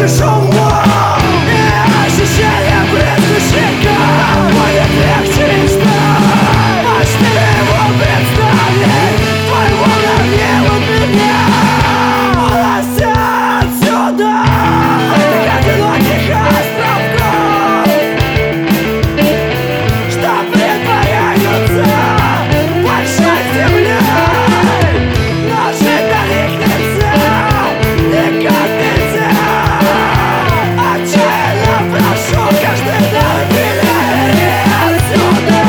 пришел лом, и ощущение предвкушения будет легче и ждать. Мощны его представить, твой волна не от меня. Унося отсюда этих одиноких островков, что притворяются большой землей, но живя их нельзя, никак нельзя. Отчаянно прошу каждый день билет отсюда.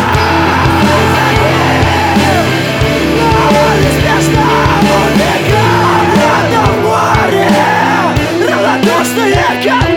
Но неспешно убегаю на море, равнодушные как